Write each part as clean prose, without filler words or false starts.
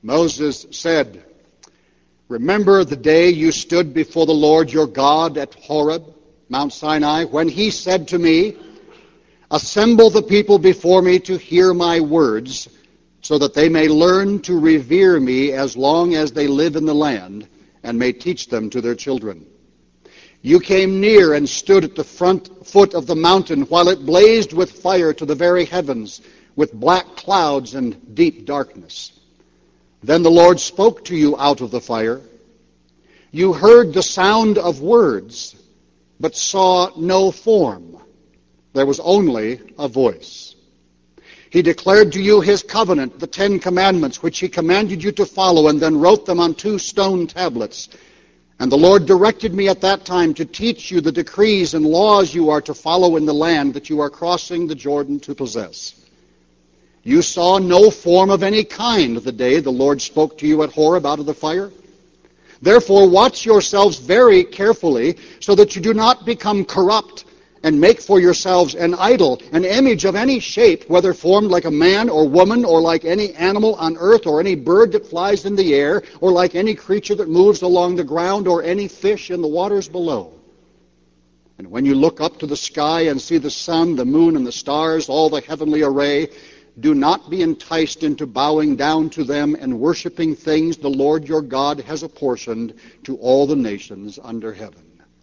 Moses said, "Remember the day you stood before the Lord your God at Horeb, Mount Sinai, when he said to me, 'Assemble the people before me to hear my words, so that they may learn to revere me as long as they live in the land, and may teach them to their children.' You came near and stood at the front foot of the mountain while it blazed with fire to the very heavens, with black clouds and deep darkness. Then the Lord spoke to you out of the fire. You heard the sound of words, but saw no form. There was only a voice. He declared to you his covenant, the 10 Commandments, which he commanded you to follow, and then wrote them on 2 stone tablets. And the Lord directed me at that time to teach you the decrees and laws you are to follow in the land that you are crossing the Jordan to possess. You saw no form of any kind the day the Lord spoke to you at Horeb out of the fire. Therefore watch yourselves very carefully, so that you do not become corrupt and make for yourselves an idol, an image of any shape, whether formed like a man or woman, or like any animal on earth, or any bird that flies in the air, or like any creature that moves along the ground, or any fish in the waters below. And when you look up to the sky and see the sun, the moon, and the stars, all the heavenly array, do not be enticed into bowing down to them and worshiping things the Lord your God has apportioned to all the nations under heaven."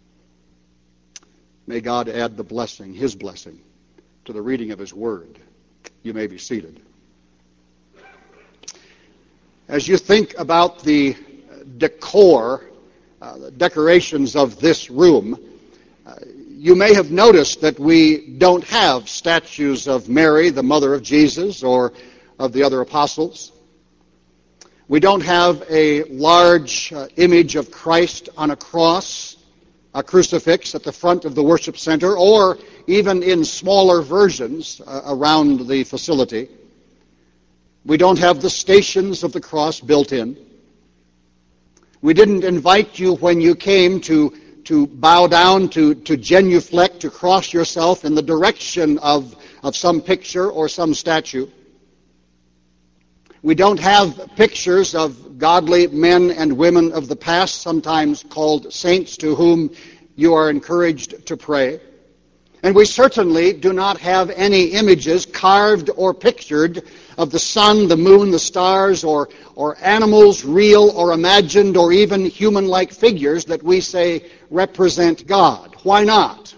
May God add the blessing, his blessing, to the reading of his word. You may be seated. As you think about the decorations of this room, you may have noticed that we don't have statues of Mary, the mother of Jesus, or of the other apostles. We don't have a large image of Christ on a cross, a crucifix at the front of the worship center, or even in smaller versions around the facility. We don't have the stations of the cross built in. We didn't invite you when you came to bow down, to genuflect, to cross yourself in the direction of some picture or some statue. We don't have pictures of godly men and women of the past, sometimes called saints, to whom you are encouraged to pray. And we certainly do not have any images carved or pictured of the sun, the moon, the stars, or animals, real or imagined, or even human-like figures that we say represent God. Why not?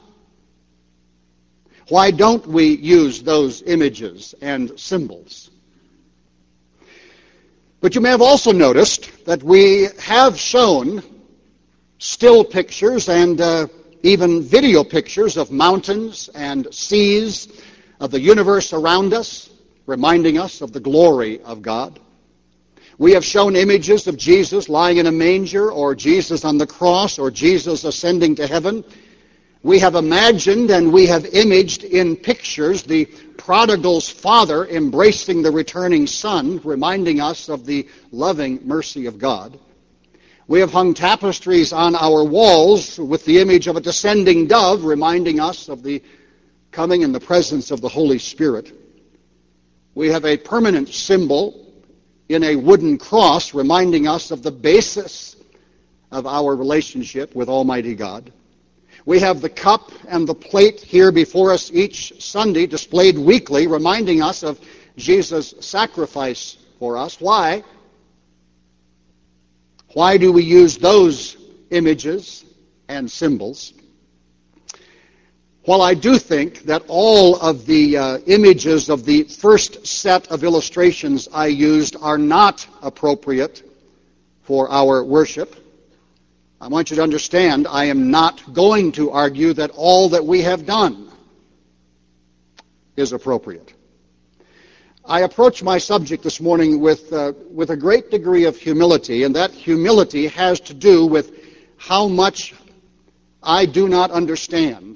Why don't we use those images and symbols? But you may have also noticed that we have shown still pictures and even video pictures of mountains and seas, of the universe around us, reminding us of the glory of God. We have shown images of Jesus lying in a manger, or Jesus on the cross, or Jesus ascending to heaven. We have imagined and we have imaged in pictures the prodigal's father embracing the returning son, reminding us of the loving mercy of God. We have hung tapestries on our walls with the image of a descending dove, reminding us of the coming and the presence of the Holy Spirit. We have a permanent symbol in a wooden cross, reminding us of the basis of our relationship with Almighty God. We have the cup and the plate here before us each Sunday, displayed weekly, reminding us of Jesus' sacrifice for us. Why? Why do we use those images and symbols? While I do think that all of the images of the first set of illustrations I used are not appropriate for our worship, I want you to understand I am not going to argue that all that we have done is appropriate. I approach my subject this morning with a great degree of humility, and that humility has to do with how much I do not understand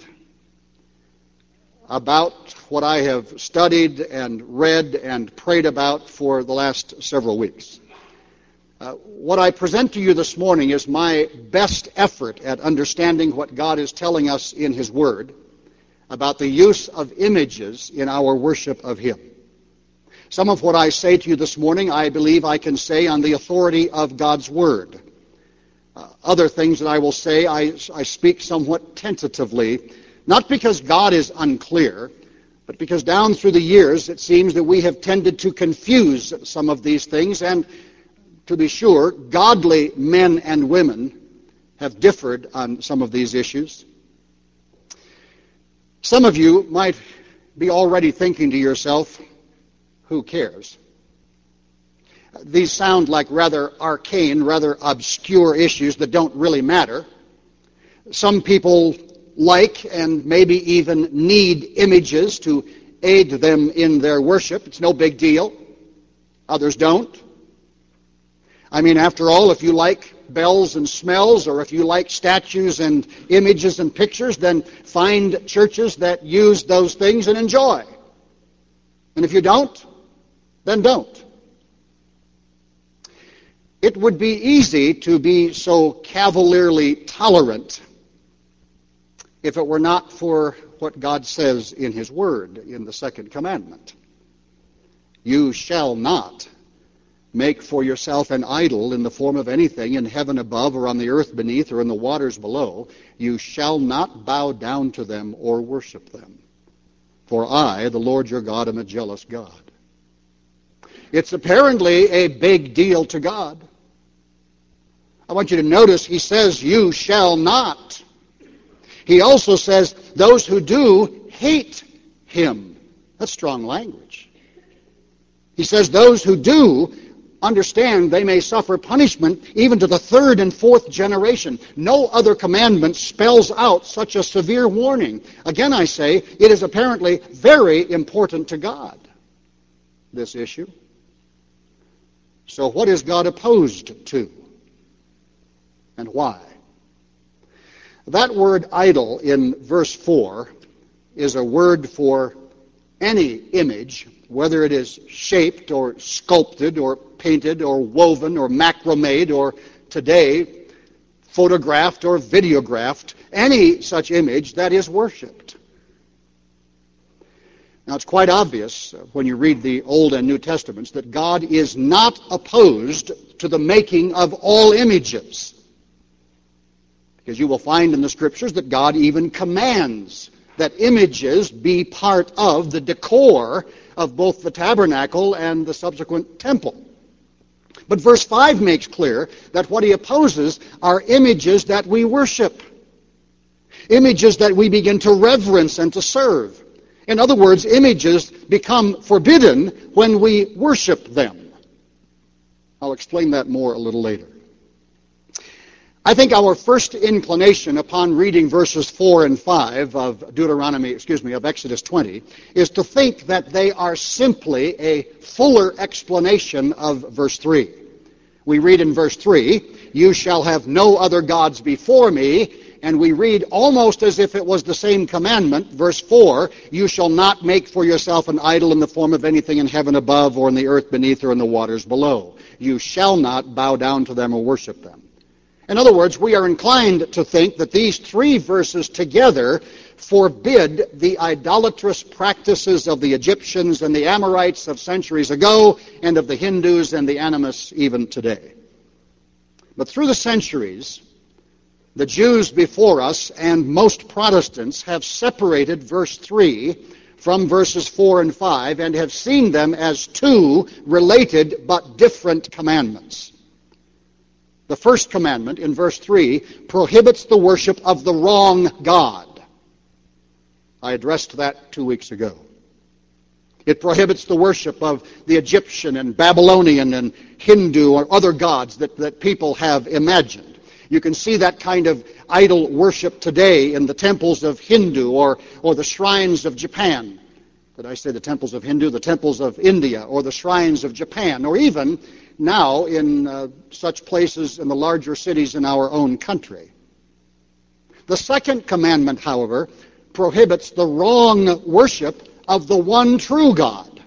about what I have studied and read and prayed about for the last several weeks. What I present to you this morning is my best effort at understanding what God is telling us in His Word about the use of images in our worship of Him. Some of what I say to you this morning, I believe I can say on the authority of God's Word. Other things that I will say, I speak somewhat tentatively, not because God is unclear, but because down through the years it seems that we have tended to confuse some of these things, and to be sure, godly men and women have differed on some of these issues. Some of you might be already thinking to yourself, who cares? These sound like rather arcane, rather obscure issues that don't really matter. Some people like and maybe even need images to aid them in their worship. It's no big deal. Others don't. I mean, after all, if you like bells and smells, or if you like statues and images and pictures, then find churches that use those things and enjoy. And if you don't, then don't. It would be easy to be so cavalierly tolerant if it were not for what God says in His Word in the second commandment. You shall not make for yourself an idol in the form of anything in heaven above or on the earth beneath or in the waters below. You shall not bow down to them or worship them. For I, the Lord your God, am a jealous God. It's apparently a big deal to God. I want you to notice He says, you shall not. He also says, those who do hate Him. That's strong language. He says, those who do understand they may suffer punishment even to the third and fourth generation. No other commandment spells out such a severe warning. Again, I say, it is apparently very important to God, this issue. So what is God opposed to? And why? That word idol in verse 4 is a word for any image, whether it is shaped or sculpted or painted or woven or macrameed or today photographed or videographed, any such image that is worshipped. Now it's quite obvious when you read the Old and New Testaments that God is not opposed to the making of all images. Because you will find in the Scriptures that God even commands that images be part of the decor of both the tabernacle and the subsequent temple. But verse 5 makes clear that what He opposes are images that we worship, images that we begin to reverence and to serve. In other words, images become forbidden when we worship them. I'll explain that more a little later. I think our first inclination upon reading verses 4 and 5 of Exodus 20, is to think that they are simply a fuller explanation of verse 3. We read in verse 3, you shall have no other gods before me, and we read almost as if it was the same commandment, verse 4, you shall not make for yourself an idol in the form of anything in heaven above or in the earth beneath or in the waters below. You shall not bow down to them or worship them. In other words, we are inclined to think that these three verses together forbid the idolatrous practices of the Egyptians and the Amorites of centuries ago and of the Hindus and the animists even today. But through the centuries, the Jews before us and most Protestants have separated verse 3 from verses 4 and 5 and have seen them as two related but different commandments. The first commandment in verse 3 prohibits the worship of the wrong God. I addressed that 2 weeks ago. It prohibits the worship of the Egyptian and Babylonian and Hindu or other gods that people have imagined. You can see that kind of idol worship today in the temples of Hindu or the shrines of Japan. Did I say the temples of Hindu? The temples of India or the shrines of Japan, or even now in such places in the larger cities in our own country. The second commandment, however, prohibits the wrong worship of the one true God.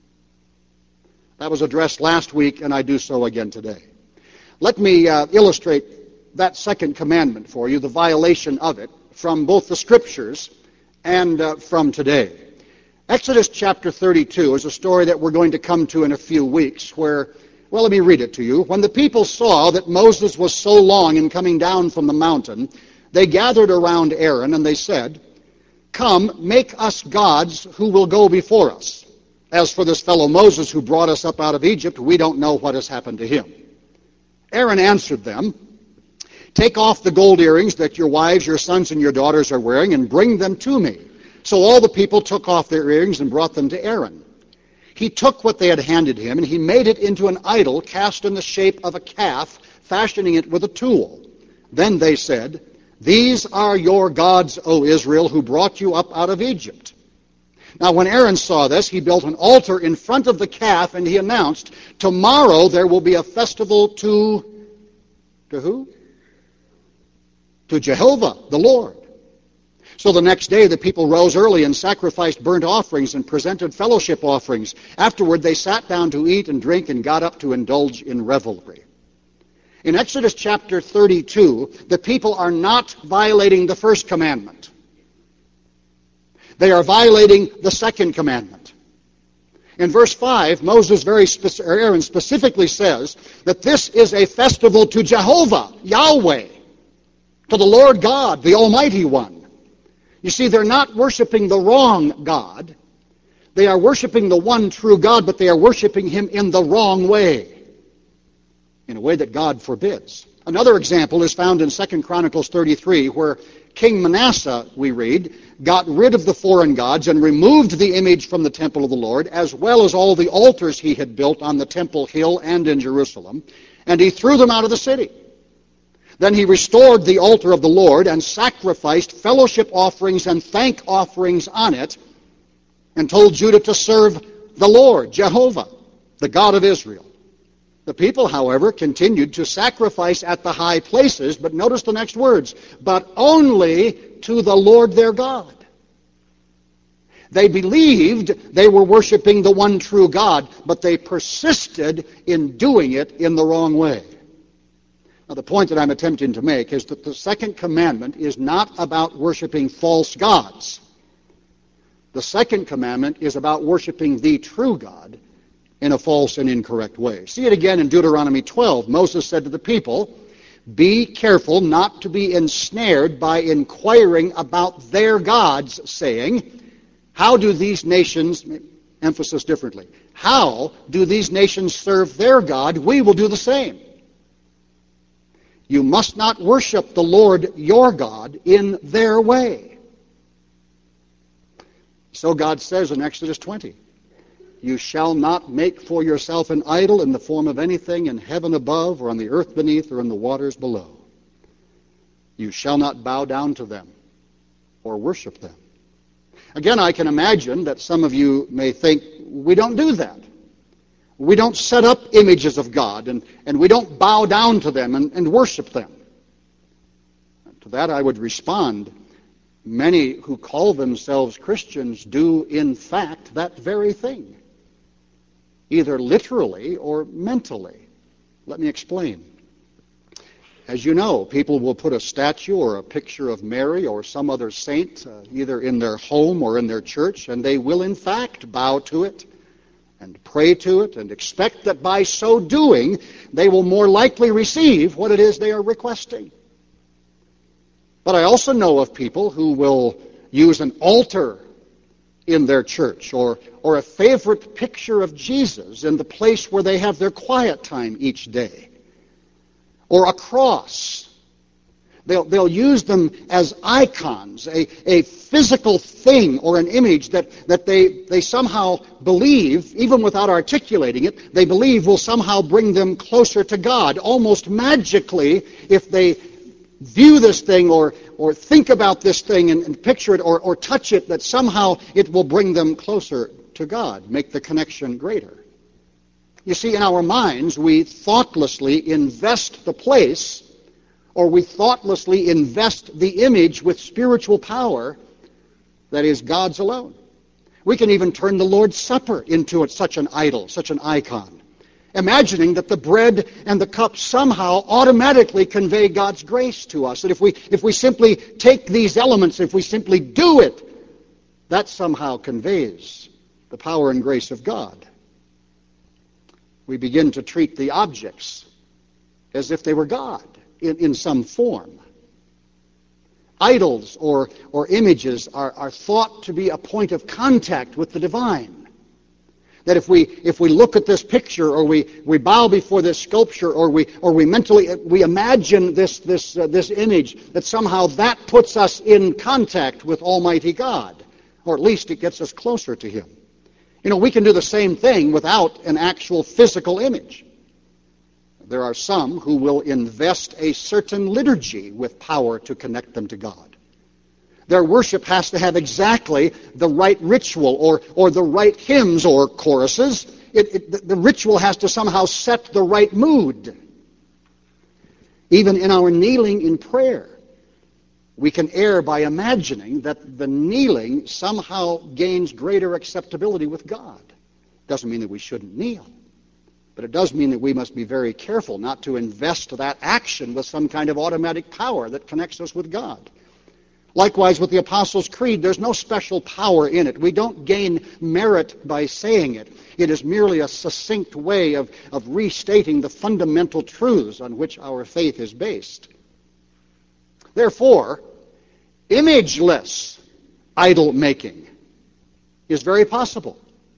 That was addressed last week, and I do so again today. Let me illustrate that second commandment for you, the violation of it, from both the Scriptures and from today. Exodus chapter 32 is a story that we're going to come to in a few weeks where, well, let me read it to you. When the people saw that Moses was so long in coming down from the mountain, they gathered around Aaron and they said, "Come, make us gods who will go before us. As for this fellow Moses who brought us up out of Egypt, we don't know what has happened to him." Aaron answered them, "Take off the gold earrings that your wives, your sons, and your daughters are wearing and bring them to me." So all the people took off their earrings and brought them to Aaron. He took what they had handed him, and he made it into an idol cast in the shape of a calf, fashioning it with a tool. Then they said, "These are your gods, O Israel, who brought you up out of Egypt." Now when Aaron saw this, he built an altar in front of the calf, and he announced, "Tomorrow there will be a festival to who? To Jehovah, the Lord." So the next day the people rose early and sacrificed burnt offerings and presented fellowship offerings. Afterward they sat down to eat and drink and got up to indulge in revelry. In Exodus chapter 32, the people are not violating the first commandment. They are violating the second commandment. In verse 5, Aaron specifically says that this is a festival to Jehovah, Yahweh, to the Lord God, the Almighty One. You see, they're not worshiping the wrong God. They are worshiping the one true God, but they are worshiping him in the wrong way, in a way that God forbids. Another example is found in 2 Chronicles 33, where King Manasseh, we read, got rid of the foreign gods and removed the image from the temple of the Lord, as well as all the altars he had built on the temple hill and in Jerusalem, and he threw them out of the city. Then he restored the altar of the Lord and sacrificed fellowship offerings and thank offerings on it, and told Judah to serve the Lord, Jehovah, the God of Israel. The people, however, continued to sacrifice at the high places, but notice the next words, but only to the Lord their God. They believed they were worshiping the one true God, but they persisted in doing it in the wrong way. Now, the point that I'm attempting to make is that the second commandment is not about worshiping false gods. The second commandment is about worshiping the true God in a false and incorrect way. See it again in Deuteronomy 12. Moses said to the people, "Be careful not to be ensnared by inquiring about their gods, saying, 'How do these nations,'" emphasis differently, "'how do these nations serve their God? We will do the same.' You must not worship the Lord your God in their way." So God says in Exodus 20, "You shall not make for yourself an idol in the form of anything in heaven above or on the earth beneath or in the waters below. You shall not bow down to them or worship them." Again, I can imagine that some of you may think, we don't do that. We don't set up images of God, and we don't bow down to them and worship them. To that I would respond, many who call themselves Christians do in fact that very thing, either literally or mentally. Let me explain. As you know, people will put a statue or a picture of Mary or some other saint either in their home or in their church, and they will in fact bow to it and pray to it and expect that by so doing they will more likely receive what it is they are requesting. But I also know of people who will use an altar in their church or a favorite picture of Jesus in the place where they have their quiet time each day, or a cross. They'll use them as icons, a physical thing or an image that they somehow believe, even without articulating it, they believe will somehow bring them closer to God, almost magically, if they view this thing or think about this thing and picture it or touch it, that somehow it will bring them closer to God, make the connection greater. You see, in our minds, we thoughtlessly invest the place, or we thoughtlessly invest the image with spiritual power that is God's alone. We can even turn the Lord's Supper into such an idol, such an icon, imagining that the bread and the cup somehow automatically convey God's grace to us. That if we simply take these elements, if we simply do it, that somehow conveys the power and grace of God. We begin to treat the objects as if they were God in some form. Idols or images are thought to be a point of contact with the divine. That if we look at this picture, or we bow before this sculpture, or we mentally imagine this image, that somehow that puts us in contact with Almighty God, or at least it gets us closer to Him. We can do the same thing without an actual physical image. There are some who will invest a certain liturgy with power to connect them to God. Their worship has to have exactly the right ritual or the right hymns or choruses. The ritual has to somehow set the right mood. Even in our kneeling in prayer, we can err by imagining that the kneeling somehow gains greater acceptability with God. Doesn't mean that we shouldn't kneel. But it does mean that we must be very careful not to invest that action with some kind of automatic power that connects us with God. Likewise, with the Apostles' Creed, there's no special power in it. We don't gain merit by saying it. It is merely a succinct way of restating the fundamental truths on which our faith is based. Therefore, imageless idol making is very possible.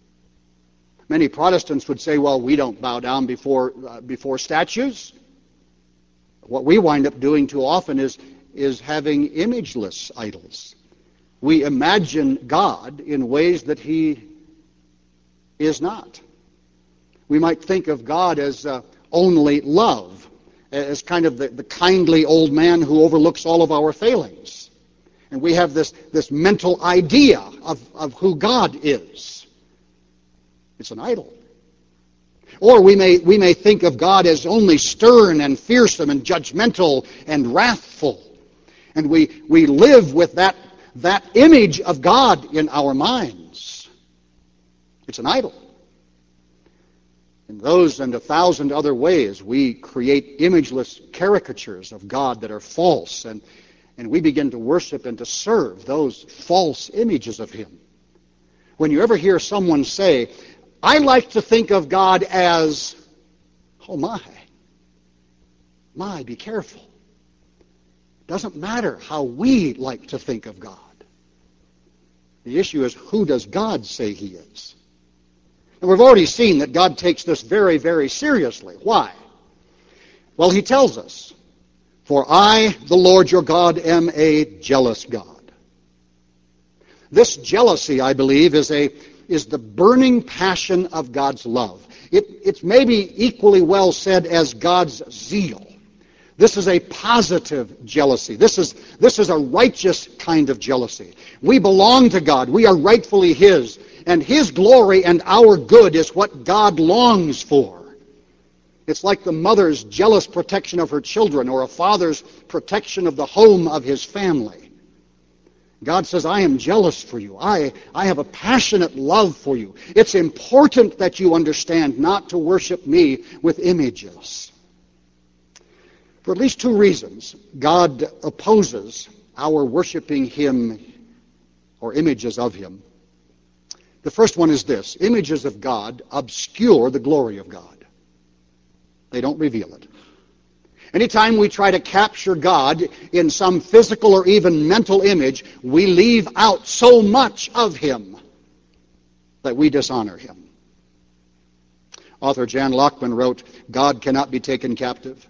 Many Protestants would say, well, we don't bow down before statues. What we wind up doing too often is having imageless idols. We imagine God in ways that He is not. We might think of God as only love, as kind of the kindly old man who overlooks all of our failings. And we have this mental idea of who God is. It's an idol. Or we may think of God as only stern and fearsome and judgmental and wrathful. And we live with that image of God in our minds. It's an idol. In those and 1,000 other ways, we create imageless caricatures of God that are false, and we begin to worship and to serve those false images of Him. When you ever hear someone say, I like to think of God as, oh my, be careful. It doesn't matter how we like to think of God. The issue is, who does God say He is? And we've already seen that God takes this very, very seriously. Why? Well, He tells us, for I, the Lord your God, am a jealous God. This jealousy, I believe, is the burning passion of God's love. It's maybe equally well said as God's zeal. This is a positive jealousy. This is a righteous kind of jealousy. We belong to God. We are rightfully His. And His glory and our good is what God longs for. It's like the mother's jealous protection of her children, or a father's protection of the home of his family. God says, I am jealous for you. I have a passionate love for you. It's important that you understand not to worship me with images. For at least two reasons, God opposes our worshiping Him or images of Him. The first one is this: images of God obscure the glory of God. They don't reveal it. Anytime we try to capture God in some physical or even mental image, we leave out so much of Him that we dishonor Him. Author Jan Lockman wrote, God cannot be taken captive.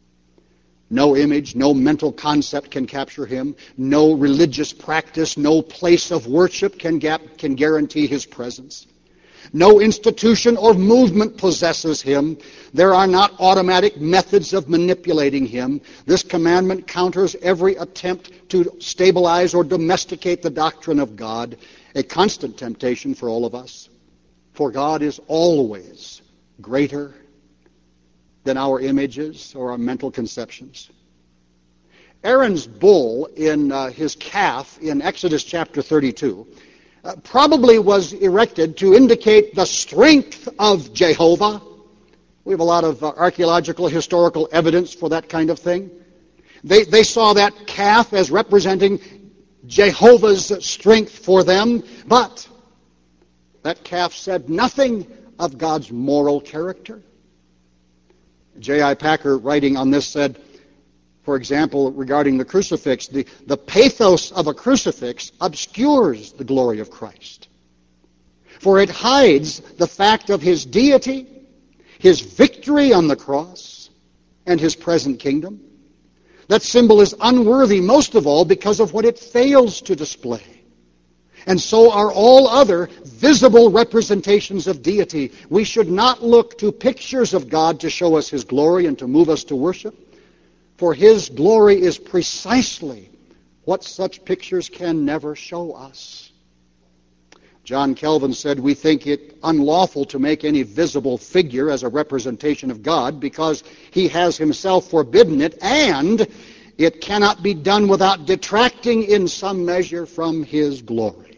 No image, no mental concept can capture Him. No religious practice, no place of worship can guarantee His presence. No institution or movement possesses Him. There are not automatic methods of manipulating Him. This commandment counters every attempt to stabilize or domesticate the doctrine of God, a constant temptation for all of us. For God is always greater than our images or our mental conceptions. Aaron's bull in his calf in Exodus chapter 32 probably was erected to indicate the strength of Jehovah. We have a lot of archaeological, historical evidence for that kind of thing. They saw that calf as representing Jehovah's strength for them, but that calf said nothing of God's moral character. J.I. Packer, writing on this, said, for example, regarding the crucifix, the pathos of a crucifix obscures the glory of Christ, for it hides the fact of his deity, his victory on the cross, and his present kingdom. That symbol is unworthy most of all because of what it fails to display. And so are all other visible representations of deity. We should not look to pictures of God to show us his glory and to move us to worship, for his glory is precisely what such pictures can never show us. John Calvin said, "We think it unlawful to make any visible figure as a representation of God because he has himself forbidden it, and it cannot be done without detracting in some measure from his glory."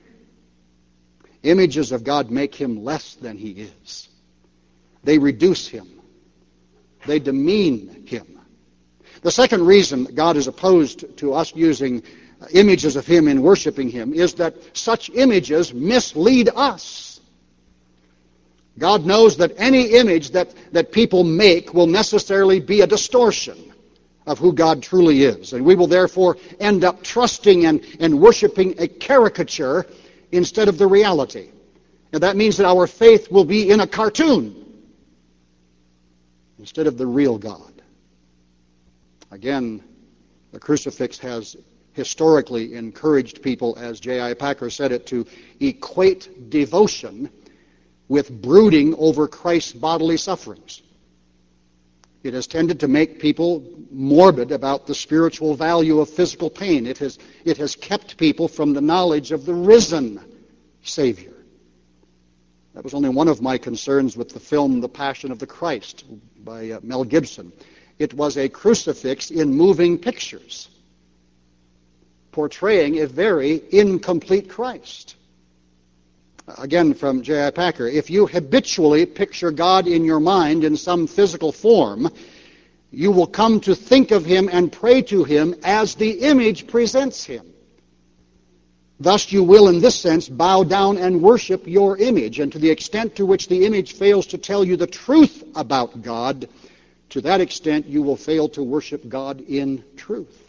Images of God make him less than he is. They reduce him. They demean him. The second reason that God is opposed to us using images of him in worshiping him is that such images mislead us. God knows that any image that people make will necessarily be a distortion of who God truly is. And we will therefore end up trusting and worshiping a caricature instead of the reality. Now that means that our faith will be in a cartoon instead of the real God. Again, the crucifix has historically encouraged people, as J.I. Packer said it, to equate devotion with brooding over Christ's bodily sufferings. It has tended to make people morbid about the spiritual value of physical pain. It has kept people from the knowledge of the risen Savior. That was only one of my concerns with the film The Passion of the Christ by Mel Gibson. It was a crucifix in moving pictures, portraying a very incomplete Christ. Again, from J.I. Packer, if you habitually picture God in your mind in some physical form, you will come to think of him and pray to him as the image presents him. Thus you will, in this sense, bow down and worship your image. And to the extent to which the image fails to tell you the truth about God, to that extent you will fail to worship God in truth.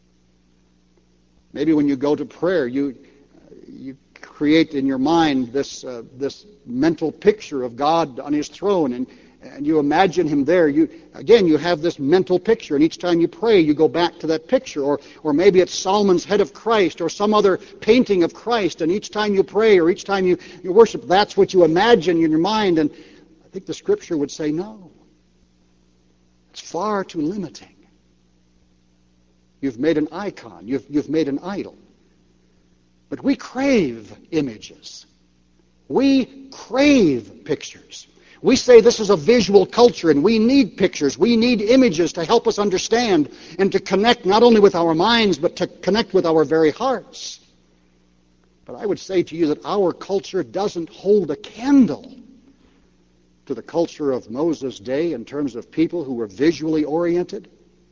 Maybe when you go to prayer, you create in your mind this mental picture of God on his throne, and you imagine him there. You have this mental picture, and each time you pray, you go back to that picture. Or maybe it's Solomon's head of Christ or some other painting of Christ, and each time you pray or each time you worship, that's what you imagine in your mind. And I think the Scripture would say, no. It's far too limiting. You've made an icon. You've made an idol. But we crave images. We crave pictures. We say this is a visual culture and we need pictures. We need images to help us understand and to connect not only with our minds but to connect with our very hearts. But I would say to you that our culture doesn't hold a candle to the culture of Moses' day in terms of people who were visually oriented.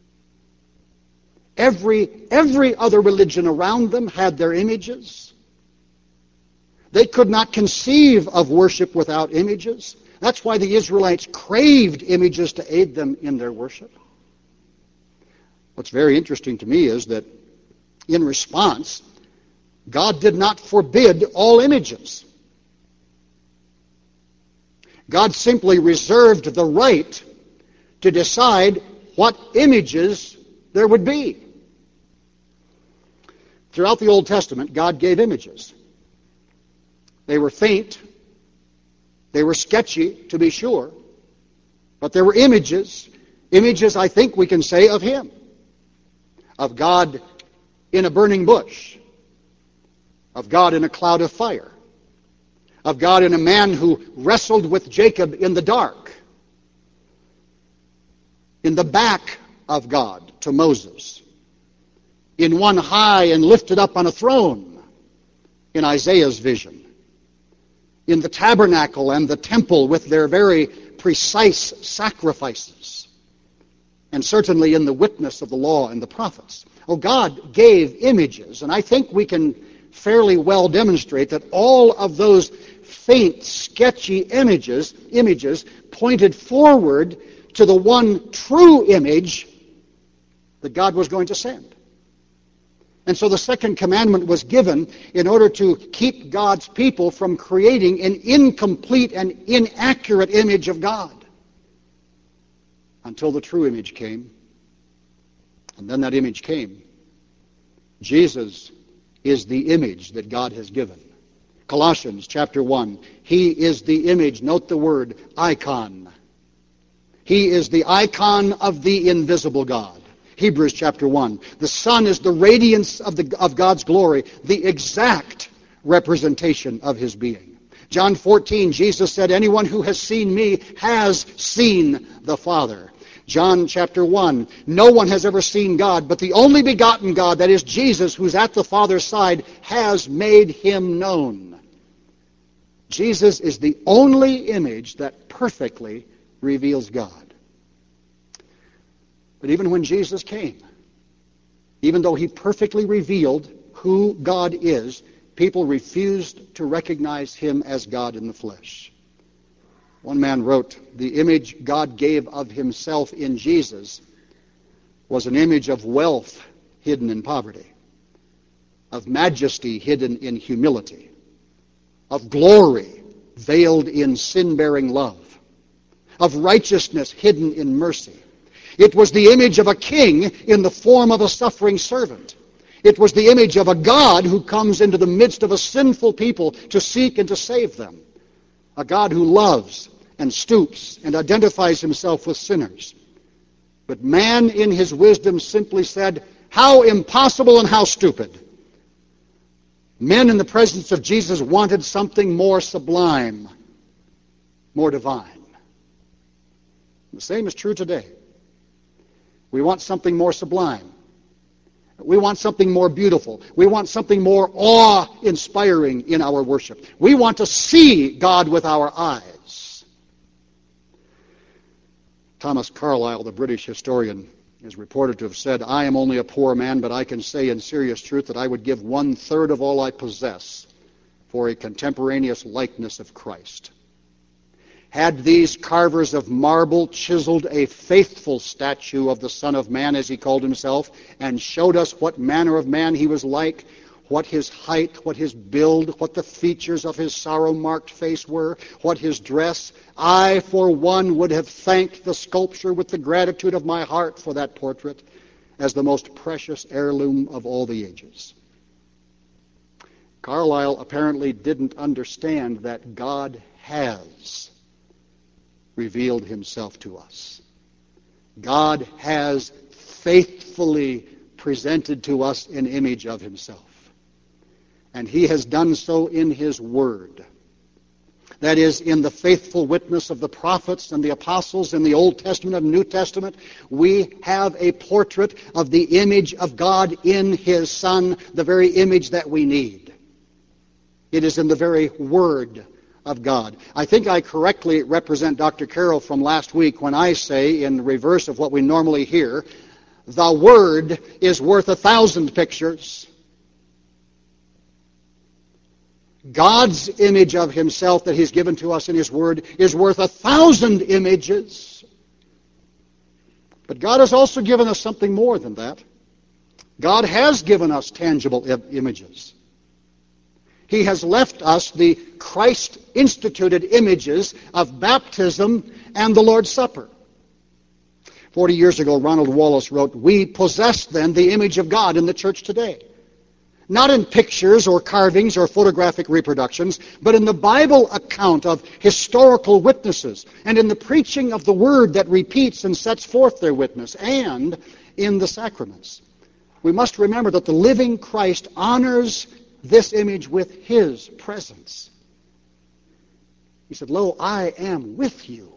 Every other religion around them had their images. They could not conceive of worship without images. That's why the Israelites craved images to aid them in their worship. What's very interesting to me is that in response, God did not forbid all images. God simply reserved the right to decide what images there would be. Throughout the Old Testament, God gave images. They were faint. They were sketchy, to be sure. But there were images. Images, I think we can say, of him. Of God in a burning bush. Of God in a cloud of fire. Of God in a man who wrestled with Jacob in the dark. In the back of God to Moses. In one high and lifted up on a throne in Isaiah's vision. In the tabernacle and the temple with their very precise sacrifices. and certainly in the witness of the law and the prophets. Oh, God gave images, and I think we can fairly well demonstrate that all of those faint, sketchy images pointed forward to the one true image that God was going to send. And so the second commandment was given in order to keep God's people from creating an incomplete and inaccurate image of God until the true image came. And then that image came. Jesus is the image that God has given. Colossians chapter 1, He is the image, note the word, icon. He is the icon of the invisible God. Hebrews chapter 1, the Son is the radiance of God's glory, the exact representation of His being. John 14, Jesus said, anyone who has seen me has seen the Father. John chapter 1, no one has ever seen God, but the only begotten God, that is Jesus, who's at the Father's side, has made Him known. Jesus is the only image that perfectly reveals God. But even when Jesus came, even though He perfectly revealed who God is, people refused to recognize Him as God in the flesh. One man wrote, the image God gave of Himself in Jesus was an image of wealth hidden in poverty, of majesty hidden in humility, of glory veiled in sin-bearing love, of righteousness hidden in mercy. It was the image of a king in the form of a suffering servant. It was the image of a God who comes into the midst of a sinful people to seek and to save them. A God who loves and stoops and identifies Himself with sinners. But man in his wisdom simply said, how impossible and how stupid. Men in the presence of Jesus wanted something more sublime, more divine. The same is true today. We want something more sublime. We want something more beautiful. We want something more awe-inspiring in our worship. We want to see God with our eyes. Thomas Carlyle, the British historian, is reported to have said, I am only a poor man, but I can say in serious truth that I would give 1/3 of all I possess for a contemporaneous likeness of Christ. Had these carvers of marble chiseled a faithful statue of the Son of Man, as He called Himself, and showed us what manner of man He was like, what His height, what His build, what the features of His sorrow-marked face were, what His dress, I, for one, would have thanked the sculptor with the gratitude of my heart for that portrait as the most precious heirloom of all the ages. Carlyle apparently didn't understand that God has revealed Himself to us. God has faithfully presented to us an image of Himself. And He has done so in His Word. That is, in the faithful witness of the prophets and the apostles in the Old Testament and New Testament, we have a portrait of the image of God in His Son, the very image that we need. It is in the very Word of God. I think I correctly represent Dr. Carroll from last week when I say, in reverse of what we normally hear, the Word is worth 1,000 pictures. God's image of Himself that He's given to us in His Word is worth 1,000 images. But God has also given us something more than that. God has given us tangible images. He has left us the Christ-instituted images of baptism and the Lord's Supper. 40 years ago, Ronald Wallace wrote, we possess then the image of God in the church today. Not in pictures or carvings or photographic reproductions, but in the Bible account of historical witnesses and in the preaching of the Word that repeats and sets forth their witness, and in the sacraments. We must remember that the living Christ honors this image with His presence. He said, lo, I am with you.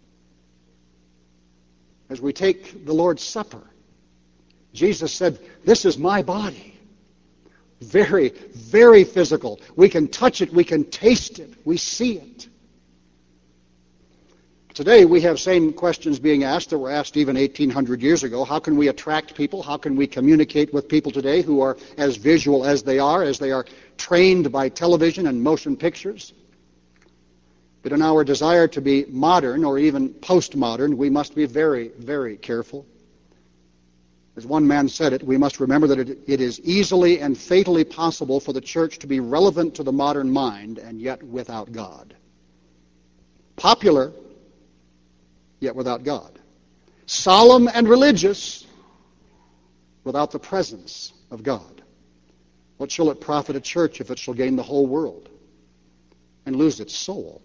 As we take the Lord's Supper, Jesus said, this is my body. Very, very physical. We can touch it, we can taste it, we see it. Today we have same questions being asked that were asked even 1,800 years ago. How can we attract people? How can we communicate with people today who are as visual as they are trained by television and motion pictures? But in our desire to be modern or even postmodern, we must be very, very careful. As one man said it, we must remember that it is easily and fatally possible for the church to be relevant to the modern mind and yet without God. Popular, yet without God. Solemn and religious, without the presence of God. What shall it profit a church if it shall gain the whole world and lose its soul?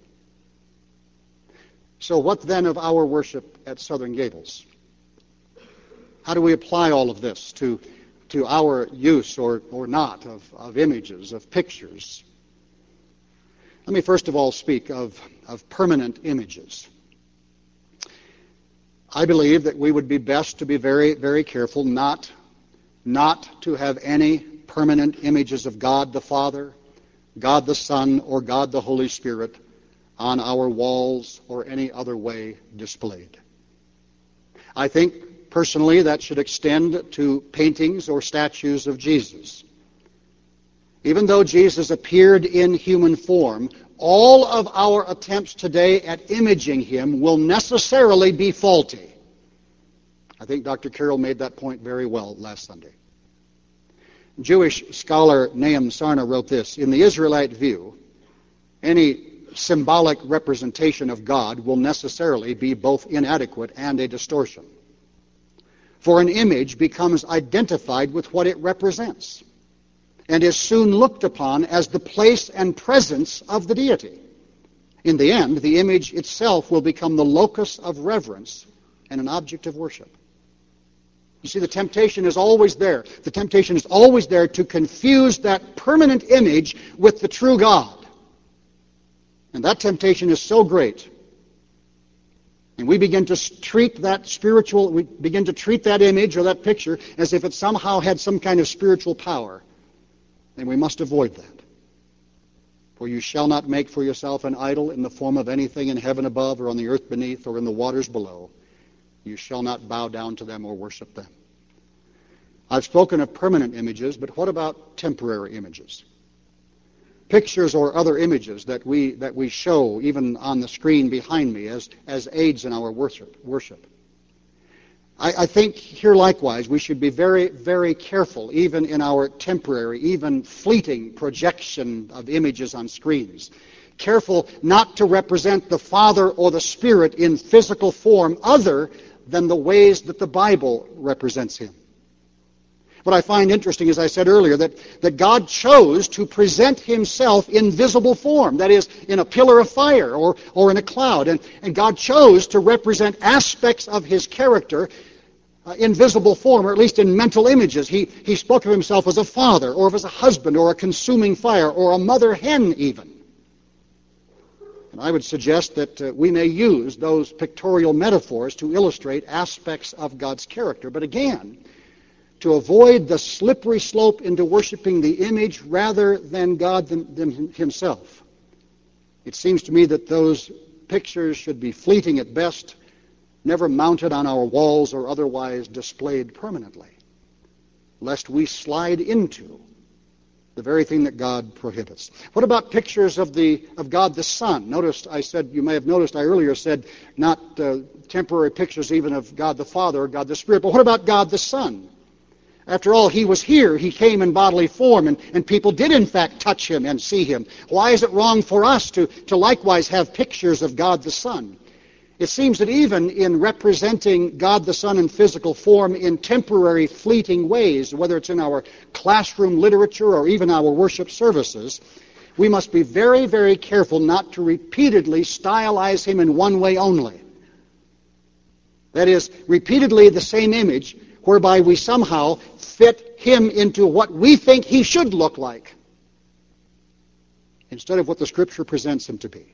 So what then of our worship at Southern Gables? How do we apply all of this to our use or not of images, of pictures? Let me first of all speak of permanent images. I believe that we would be best to be very, very careful not to have any permanent images of God the Father, God the Son, or God the Holy Spirit on our walls or any other way displayed. I think personally that should extend to paintings or statues of Jesus. Even though Jesus appeared in human form, all of our attempts today at imaging him will necessarily be faulty. I think Dr. Carroll made that point very well last Sunday. Jewish scholar Nahum Sarna wrote this: in the Israelite view, any symbolic representation of God will necessarily be both inadequate and a distortion. For an image becomes identified with what it represents and is soon looked upon as the place and presence of the deity. In the end, the image itself will become the locus of reverence and an object of worship. You see, the temptation is always there. The temptation is always there to confuse that permanent image with the true God. And that temptation is so great. And we begin to treat that image or that picture as if it somehow had some kind of spiritual power. And we must avoid that. For you shall not make for yourself an idol in the form of anything in heaven above or on the earth beneath or in the waters below. You shall not bow down to them or worship them. I've spoken of permanent images, but what about temporary images? Pictures or other images that we show even on the screen behind me as aids in our worship. I think here likewise we should be very, very careful even in our temporary, even fleeting projection of images on screens. Careful not to represent the Father or the Spirit in physical form other than the ways that the Bible represents him. What I find interesting, as I said earlier, that God chose to present himself in visible form, that is, in a pillar of fire or in a cloud. And God chose to represent aspects of his character in visible form, or at least in mental images. He spoke of himself as a father, or as a husband, or a consuming fire, or a mother hen even. And I would suggest that we may use those pictorial metaphors to illustrate aspects of God's character. But again, to avoid the slippery slope into worshiping the image rather than God himself. It seems to me that those pictures should be fleeting at best, never mounted on our walls or otherwise displayed permanently, lest we slide into the very thing that God prohibits. What about pictures of God the Son? Notice you may have noticed I earlier said not temporary pictures even of God the Father or God the Spirit, but what about God the Son? After all, he was here. He came in bodily form, and people did in fact touch him and see him. Why is it wrong for us to likewise have pictures of God the Son? It seems that even in representing God the Son in physical form in temporary, fleeting ways, whether it's in our classroom literature or even our worship services, we must be very, very careful not to repeatedly stylize him in one way only. That is, repeatedly the same image, whereby we somehow fit him into what we think he should look like, instead of what the Scripture presents him to be.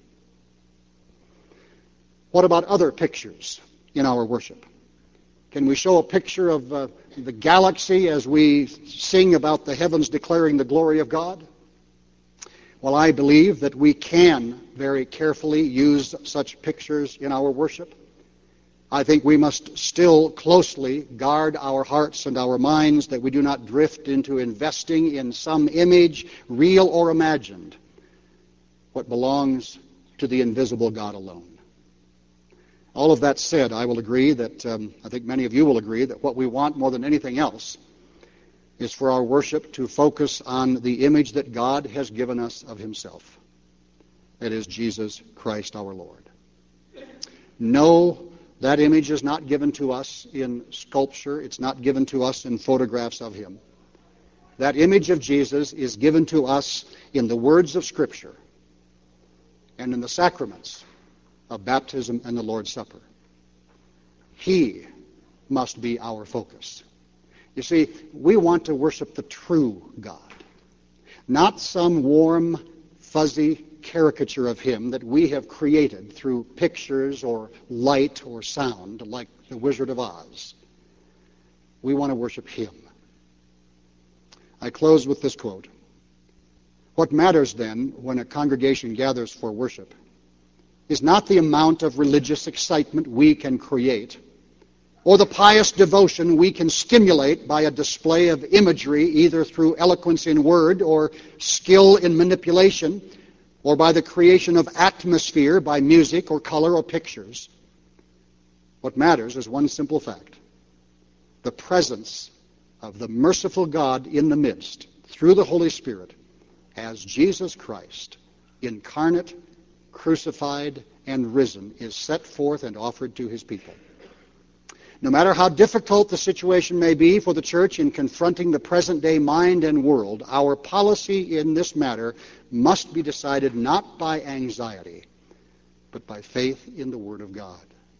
What about other pictures in our worship? Can we show a picture of the galaxy as we sing about the heavens declaring the glory of God? While I believe that we can very carefully use such pictures in our worship, I think we must still closely guard our hearts and our minds that we do not drift into investing in some image, real or imagined, what belongs to the invisible God alone. All of that said, I will agree that, I think many of you will agree, that what we want more than anything else is for our worship to focus on the image that God has given us of himself. That is Jesus Christ our Lord. No, that image is not given to us in sculpture. It's not given to us in photographs of him. That image of Jesus is given to us in the words of Scripture and in the sacraments of baptism and the Lord's Supper. He must be our focus. You see, we want to worship the true God, not some warm, fuzzy caricature of him that we have created through pictures or light or sound like the Wizard of Oz. We want to worship him. I close with this quote. What matters then when a congregation gathers for worship is not the amount of religious excitement we can create or the pious devotion we can stimulate by a display of imagery, either through eloquence in word or skill in manipulation, or by the creation of atmosphere by music or color or pictures. What matters is one simple fact: the presence of the merciful God in the midst, through the Holy Spirit, as Jesus Christ, incarnate, crucified, and risen, is set forth and offered to his people. No matter how difficult the situation may be for the church in confronting the present-day mind and world, our policy in this matter must be decided not by anxiety, but by faith in the Word of God.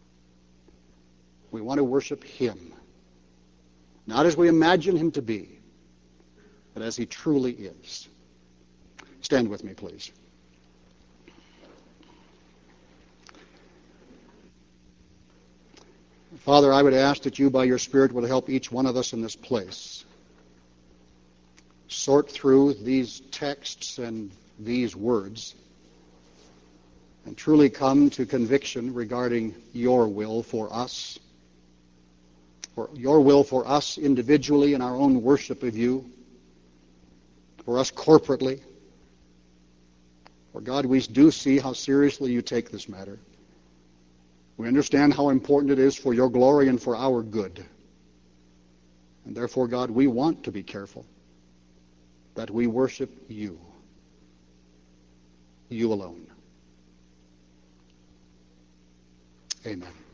We want to worship him, not as we imagine him to be, but as he truly is. Stand with me, please. Father, I would ask that you, by your Spirit, would help each one of us in this place sort through these texts and these words and truly come to conviction regarding your will for us, for your will for us individually in our own worship of you, for us corporately. For God, we do see how seriously you take this matter. We understand how important it is for your glory and for our good. And therefore, God, we want to be careful that we worship you, you alone. Amen.